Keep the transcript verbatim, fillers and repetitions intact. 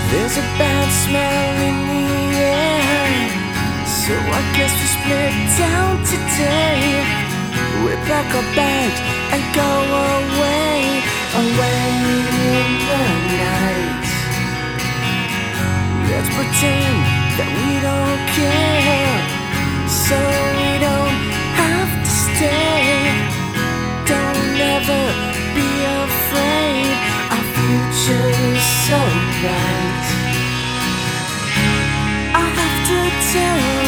There's a bad smell in the air, so I guess we split down today. We pack our bags and go away, away in the night. Let's pretend that we don't care, so we don't have to stay. Don't ever be afraid, our future is so bright. I have to tell